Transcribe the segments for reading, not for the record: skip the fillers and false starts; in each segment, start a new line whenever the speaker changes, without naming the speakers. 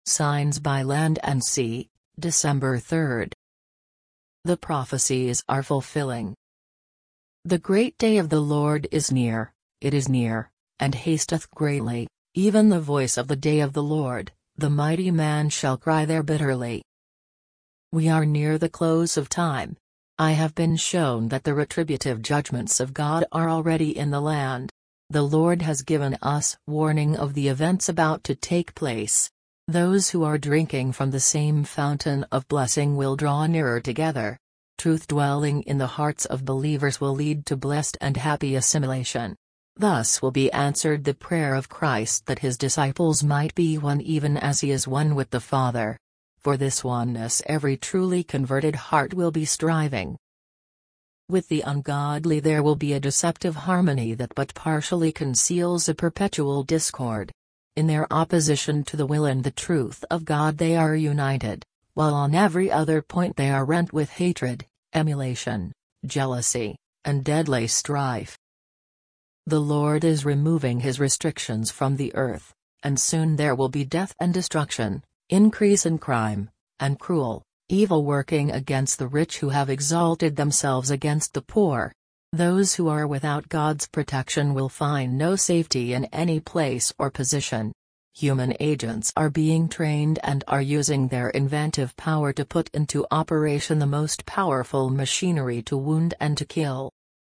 Signs by Land and Sea, December 3rd. The prophecies are fulfilling. The great day of the Lord is near, it is near, and hasteth greatly, even the voice of the day of the Lord, the mighty man shall cry there bitterly. We are near the close of time. I have been shown that the retributive judgments of God are already in the land. The Lord has given us warning of the events about to take place. Those who are drinking from the same fountain of blessing will draw nearer together. Truth dwelling in the hearts of believers will lead to blessed and happy assimilation. Thus will be answered the prayer of Christ that his disciples might be one even as he is one with the Father. For this oneness every truly converted heart will be striving. With the ungodly there will be a deceptive harmony that but partially conceals a perpetual discord. In their opposition to the will and the truth of God they are united, while on every other point they are rent with hatred, emulation, jealousy, and deadly strife. The Lord is removing his restrictions from the earth, and soon there will be death and destruction, increase in crime, and cruel, evil working against the rich who have exalted themselves against the poor. Those who are without God's protection will find no safety in any place or position. Human agents are being trained and are using their inventive power to put into operation the most powerful machinery to wound and to kill.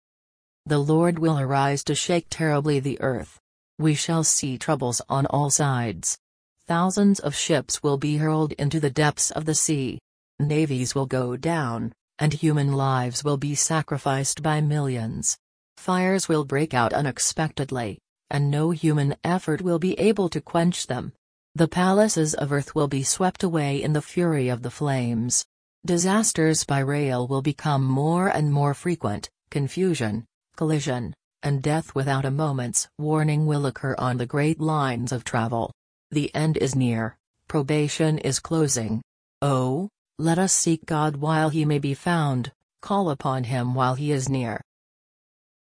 The Lord will arise to shake terribly the earth. We shall see troubles on all sides. Thousands of ships will be hurled into the depths of the sea. Navies will go down, and human lives will be sacrificed by millions. Fires will break out unexpectedly, and no human effort will be able to quench them. The palaces of earth will be swept away in the fury of the flames. Disasters by rail will become more and more frequent, confusion, collision, and death without a moment's warning will occur on the great lines of travel. The end is near, probation is closing. Oh, let us seek God while he may be found, call upon him while he is near.